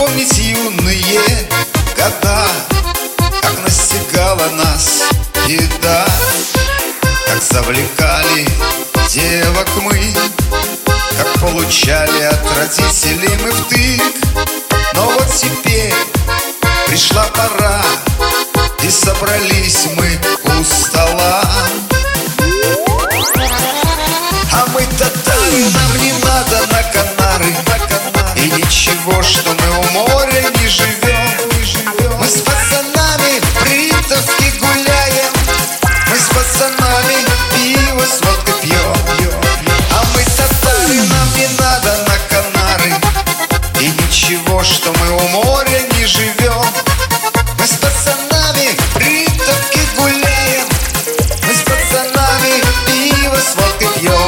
вспомнить юные года, как настигала нас беда, как завлекали девок мы, как получали от родителей мы втык. Но вот теперь пришла пора, и собрались мы у стола. А мы татары, нам не надо на Канары, и ничего, что мы у моря не живем. Мы с пацанами в Бритовке гуляем, мы с пацанами пиво с водкой пьем. А мы татары, нам не надо на Канары, и ничего, что мы у моря не живем. Мы с пацанами в Бритовке гуляем, мы с пацанами пиво с водкой пьем.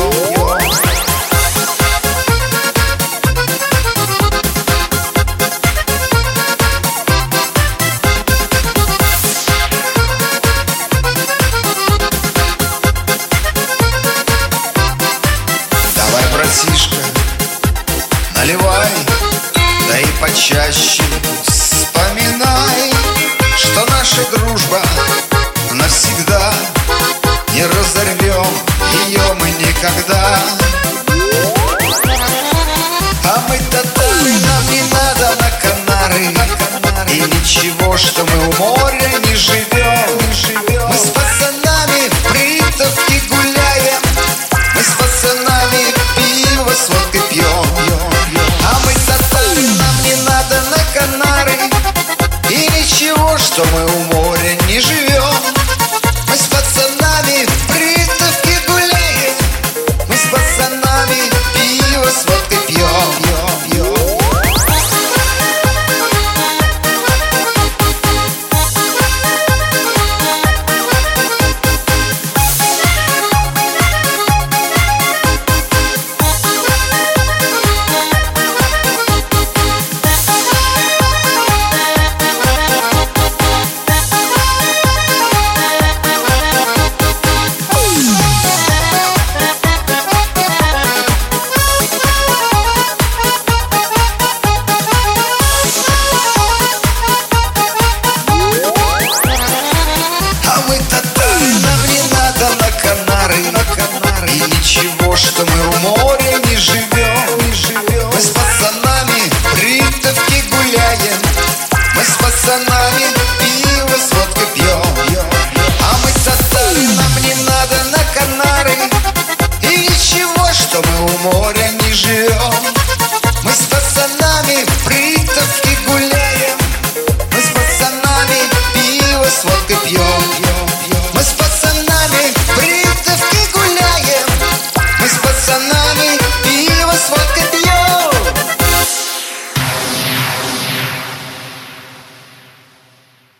Давай, братишка, наливай, да и почаще вспоминай, что наша дружба навсегда, не разорвем ее мы никогда. А мы татары, нам не надо на Канары, и ничего, что мы у моря не живем. Мы с пацанами в Бритовке гуляем, мы с пацанами пиво с водкой пьем. А мы татары, нам не надо на Канары, и ничего, что мы у моря не живем. Мы с пацанами в Бритовке гуляем, мы с пацанами пиво с водкой пьем. И ничего, что мы у моря не живем. Мы с пацанами в Бритовке гуляем, мы с пацанами